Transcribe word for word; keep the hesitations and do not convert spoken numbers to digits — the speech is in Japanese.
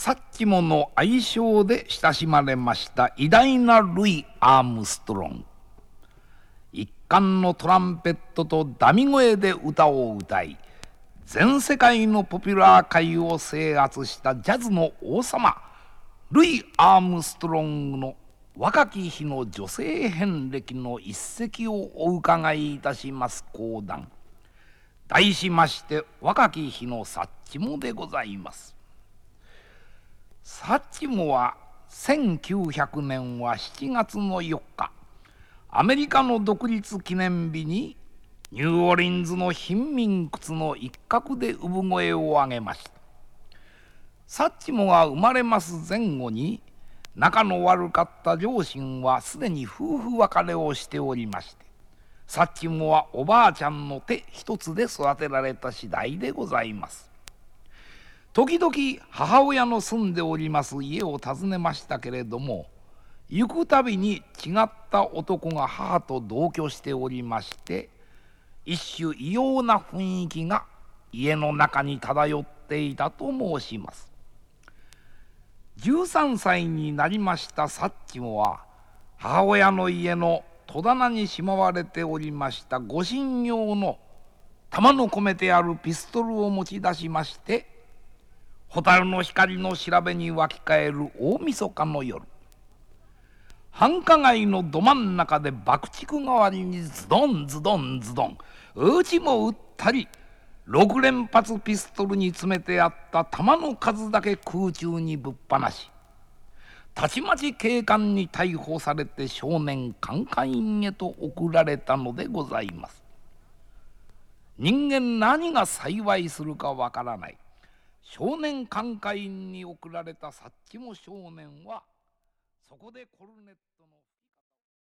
サッチモの愛称で親しまれました偉大なルイ・アームストロング。一貫のトランペットとダミ声で歌を歌い、全世界のポピュラー界を制圧したジャズの王様ルイ・アームストロングの若き日の女性遍歴の一席をお伺いいたします講談、題しまして若き日のサッチモでございます。サッチモはせんきゅうひゃくねんはしちがつのよっか、アメリカの独立記念日にニューオーリンズの貧民窟の一角で産声を上げました。サッチモが生まれます前後に、仲の悪かった両親はすでに夫婦別れをしておりまして、サッチモはおばあちゃんの手一つで育てられた次第でございます。時々母親の住んでおります家を訪ねましたけれども、行くたびに違った男が母と同居しておりまして、一種異様な雰囲気が家の中に漂っていたと申します。じゅうさんさいになりましたサッチモは、母親の家の戸棚にしまわれておりました護身用の弾の込めてあるピストルを持ち出しまして、蛍の光の調べに湧き返る大晦日の夜、繁華街のど真ん中で爆竹代わりにズドンズドンズドン、うちも撃ったり、ろく連発ピストルに詰めてあった弾の数だけ空中にぶっ放し、たちまち警官に逮捕されて少年監戒院へと送られたのでございます。人間何が幸いするかわからない。少年監戒院に送られたサッチモ少年は、そこでコルネットの